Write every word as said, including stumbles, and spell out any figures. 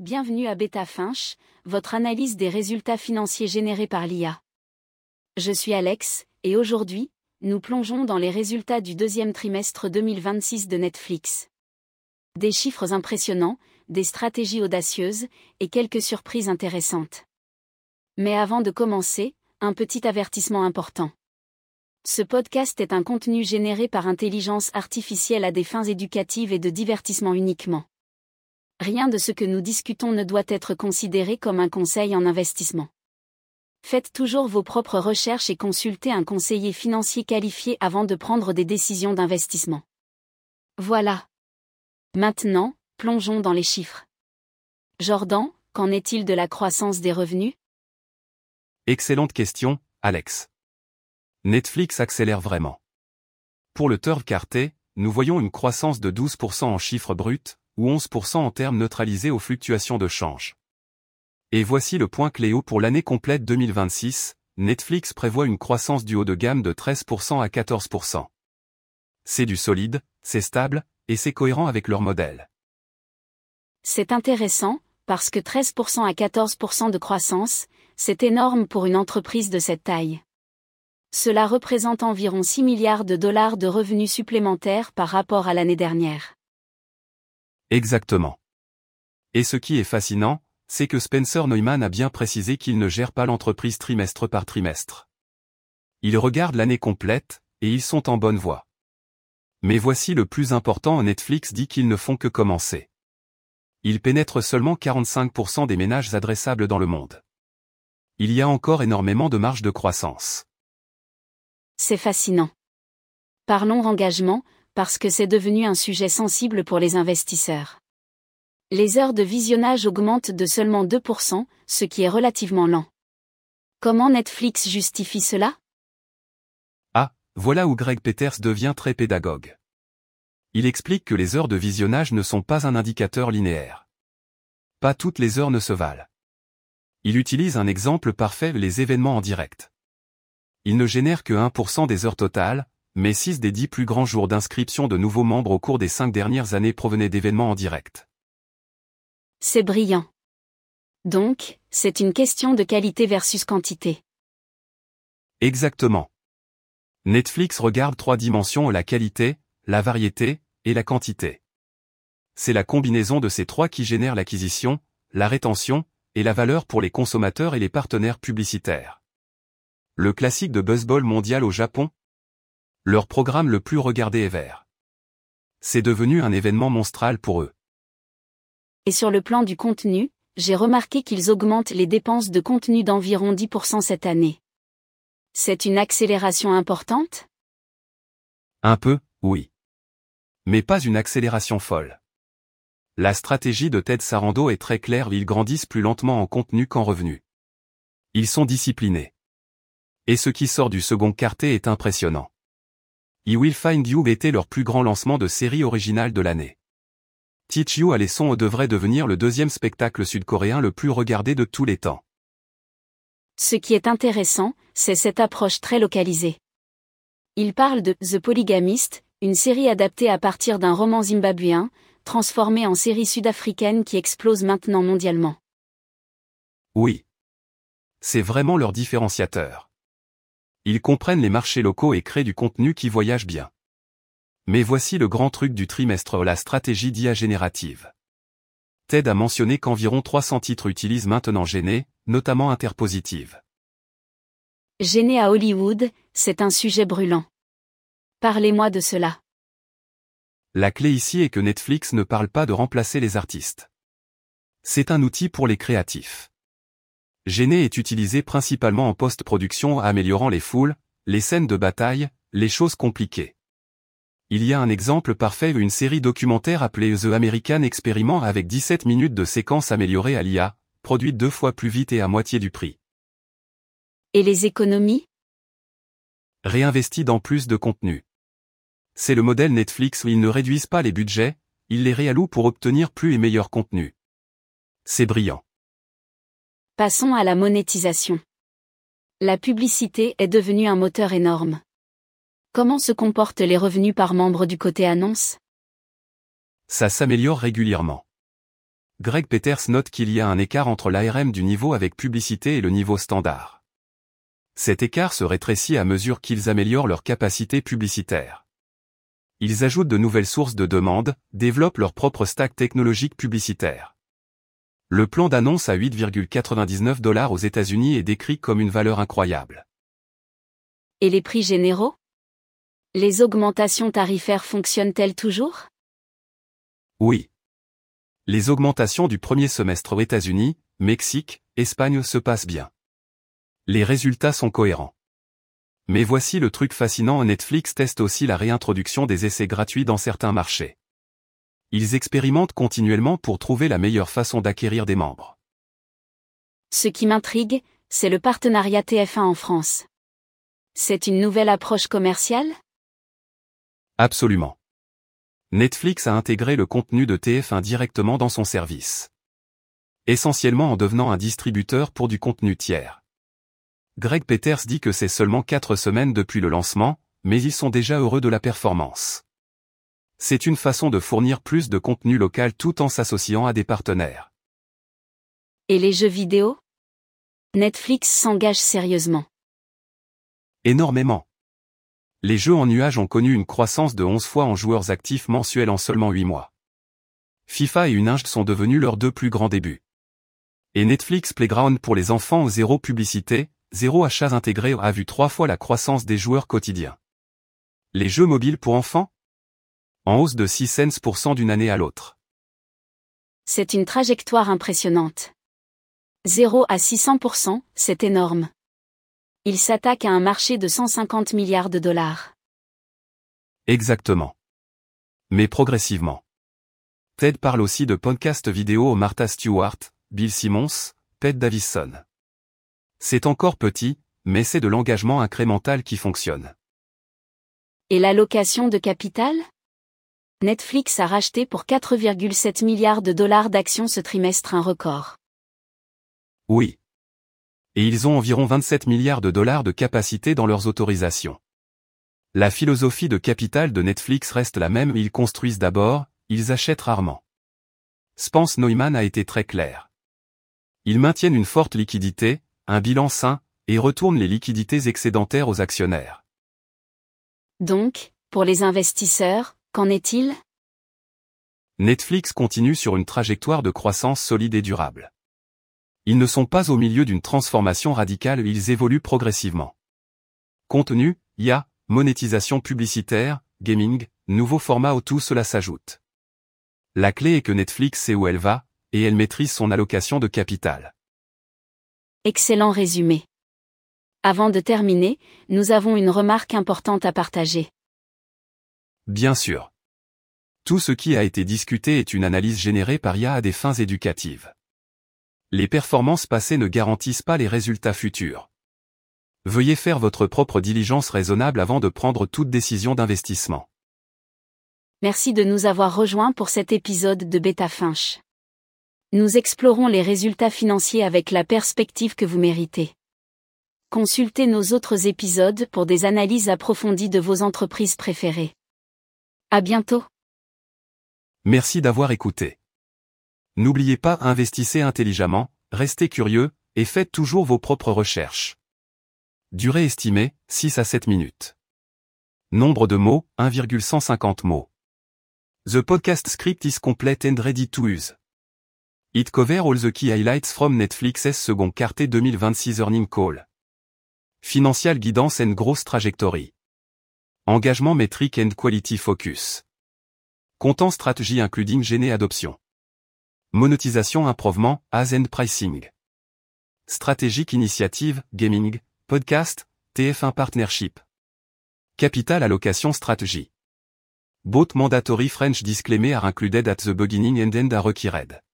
Bienvenue à BetaFinch, votre analyse des résultats financiers générés par l'I A. Je suis Alex, et aujourd'hui, nous plongeons dans les résultats du deuxième trimestre deux mille vingt-six de Netflix. Des chiffres impressionnants, des stratégies audacieuses, et quelques surprises intéressantes. Mais avant de commencer, un petit avertissement important. Ce podcast est un contenu généré par intelligence artificielle à des fins éducatives et de divertissement uniquement. Rien de ce que nous discutons ne doit être considéré comme un conseil en investissement. Faites toujours vos propres recherches et consultez un conseiller financier qualifié avant de prendre des décisions d'investissement. Voilà. Maintenant, plongeons dans les chiffres. Jordan, qu'en est-il de la croissance des revenus ? Excellente question, Alex. Netflix accélère vraiment. Pour le third quarter, nous voyons une croissance de douze pour cent en chiffres bruts, ou onze pour cent en termes neutralisés aux fluctuations de change. Et voici le point cléo pour l'année complète deux mille vingt-six, Netflix prévoit une croissance du haut de gamme de treize pour cent à quatorze pour cent. C'est du solide, c'est stable, et c'est cohérent avec leur modèle. C'est intéressant, parce que treize pour cent à quatorze pour cent de croissance, c'est énorme pour une entreprise de cette taille. Cela représente environ six milliards de dollars de revenus supplémentaires par rapport à l'année dernière. Exactement. Et ce qui est fascinant, c'est que Spencer Neumann a bien précisé qu'il ne gère pas l'entreprise trimestre par trimestre. Il regarde l'année complète, et ils sont en bonne voie. Mais voici le plus important, Netflix dit qu'ils ne font que commencer. Ils pénètrent seulement quarante-cinq pour cent des ménages adressables dans le monde. Il y a encore énormément de marge de croissance. C'est fascinant. Parlons engagement, parce que c'est devenu un sujet sensible pour les investisseurs. Les heures de visionnage augmentent de seulement deux pour cent, ce qui est relativement lent. Comment Netflix justifie cela ? Ah, voilà où Greg Peters devient très pédagogue. Il explique que les heures de visionnage ne sont pas un indicateur linéaire. Pas toutes les heures ne se valent. Il utilise un exemple parfait, les événements en direct. Ils ne génèrent que un pour cent des heures totales, mais six des dix plus grands jours d'inscription de nouveaux membres au cours des cinq dernières années provenaient d'événements en direct. C'est brillant. Donc, c'est une question de qualité versus quantité. Exactement. Netflix regarde trois dimensions, la qualité, la variété, et la quantité. C'est la combinaison de ces trois qui génère l'acquisition, la rétention, et la valeur pour les consommateurs et les partenaires publicitaires. Le classique de Buzzball mondial au Japon ? Leur programme le plus regardé est vert. C'est devenu un événement monstral pour eux. Et sur le plan du contenu, j'ai remarqué qu'ils augmentent les dépenses de contenu d'environ dix pour cent cette année. C'est une accélération importante ? Un peu, oui. Mais pas une accélération folle. La stratégie de Ted Sarandos est très claire, ils grandissent plus lentement en contenu qu'en revenus. Ils sont disciplinés. Et ce qui sort du second quarter est impressionnant. I Will Find You était leur plus grand lancement de série originale de l'année. Teach You a Lesson devrait devenir le deuxième spectacle sud-coréen le plus regardé de tous les temps. Ce qui est intéressant, c'est cette approche très localisée. Il parle de The Polygamist, une série adaptée à partir d'un roman zimbabwéen, transformée en série sud-africaine qui explose maintenant mondialement. Oui. C'est vraiment leur différenciateur. Ils comprennent les marchés locaux et créent du contenu qui voyage bien. Mais voici le grand truc du trimestre, la stratégie d'I A générative. Ted a mentionné qu'environ trois cents titres utilisent maintenant Gene, notamment Interpositive. Gene à Hollywood, c'est un sujet brûlant. Parlez-moi de cela. La clé ici est que Netflix ne parle pas de remplacer les artistes. C'est un outil pour les créatifs. Gene est utilisé principalement en post-production, améliorant les foules, les scènes de bataille, les choses compliquées. Il y a un exemple parfait, une série documentaire appelée The American Experiment avec dix-sept minutes de séquences améliorées à l'I A, produite deux fois plus vite et à moitié du prix. Et les économies ? Réinvestis dans plus de contenu. C'est le modèle Netflix où ils ne réduisent pas les budgets, ils les réallouent pour obtenir plus et meilleur contenu. C'est brillant. Passons à la monétisation. La publicité est devenue un moteur énorme. Comment se comportent les revenus par membre du côté annonce ? Ça s'améliore régulièrement. Greg Peters note qu'il y a un écart entre l'A R M du niveau avec publicité et le niveau standard. Cet écart se rétrécit à mesure qu'ils améliorent leur capacité publicitaire. Ils ajoutent de nouvelles sources de demande, développent leur propre stack technologique publicitaire. Le plan d'annonce à huit virgule quatre-vingt-dix-neuf dollars aux États-Unis est décrit comme une valeur incroyable. Et les prix généraux? Les augmentations tarifaires fonctionnent-elles toujours? Oui. Les augmentations du premier semestre aux États-Unis, Mexique, Espagne se passent bien. Les résultats sont cohérents. Mais voici le truc fascinant, Netflix teste aussi la réintroduction des essais gratuits dans certains marchés. Ils expérimentent continuellement pour trouver la meilleure façon d'acquérir des membres. Ce qui m'intrigue, c'est le partenariat T F un en France. C'est une nouvelle approche commerciale? Absolument. Netflix a intégré le contenu de T F un directement dans son service. Essentiellement en devenant un distributeur pour du contenu tiers. Greg Peters dit que c'est seulement quatre semaines depuis le lancement, mais ils sont déjà heureux de la performance. C'est une façon de fournir plus de contenu local tout en s'associant à des partenaires. Et les jeux vidéo? Netflix s'engage sérieusement. Énormément. Les jeux en nuage ont connu une croissance de onze fois en joueurs actifs mensuels en seulement huit mois. FIFA et Uninged sont devenus leurs deux plus grands débuts. Et Netflix Playground pour les enfants au zéro publicité, zéro achats intégrés a vu trois fois la croissance des joueurs quotidiens. Les jeux mobiles pour enfants? En hausse de six cents pour cent d'une année à l'autre. C'est une trajectoire impressionnante. zéro à six cents pour cent, c'est énorme. Il s'attaque à un marché de cent cinquante milliards de dollars. Exactement. Mais progressivement. Ted parle aussi de podcasts vidéo au Martha Stewart, Bill Simmons, Pete Davidson. C'est encore petit, mais c'est de l'engagement incrémental qui fonctionne. Et l'allocation de capital? Netflix a racheté pour quatre virgule sept milliards de dollars d'actions ce trimestre, un record. Oui. Et ils ont environ vingt-sept milliards de dollars de capacité dans leurs autorisations. La philosophie de capital de Netflix reste la même, ils construisent d'abord, ils achètent rarement. Spence Neumann a été très clair. Ils maintiennent une forte liquidité, un bilan sain, et retournent les liquidités excédentaires aux actionnaires. Donc, pour les investisseurs, qu'en est-il? Netflix continue sur une trajectoire de croissance solide et durable. Ils ne sont pas au milieu d'une transformation radicale, ils évoluent progressivement. Contenu, I A, monétisation publicitaire, gaming, nouveaux formats, tout cela s'ajoute. La clé est que Netflix sait où elle va, et elle maîtrise son allocation de capital. Excellent résumé. Avant de terminer, nous avons une remarque importante à partager. Bien sûr. Tout ce qui a été discuté est une analyse générée par I A à des fins éducatives. Les performances passées ne garantissent pas les résultats futurs. Veuillez faire votre propre diligence raisonnable avant de prendre toute décision d'investissement. Merci de nous avoir rejoints pour cet épisode de Beta Finch. Nous explorons les résultats financiers avec la perspective que vous méritez. Consultez nos autres épisodes pour des analyses approfondies de vos entreprises préférées. À bientôt. Merci d'avoir écouté. N'oubliez pas, investissez intelligemment, restez curieux, et faites toujours vos propres recherches. Durée estimée, six à sept minutes. Nombre de mots, un virgule cent cinquante mots. The podcast script is complete and ready to use. It cover all the key highlights from Netflix's second quarter twenty twenty-six earnings call. Financial guidance and growth trajectory. Engagement metric and quality focus. Content strategy including Gene adoption. Monétisation improvement, as and pricing. Strategic initiative, gaming, podcast, T F un partnership. Capital allocation strategy. Both mandatory French disclaimer are included at the beginning and end are required.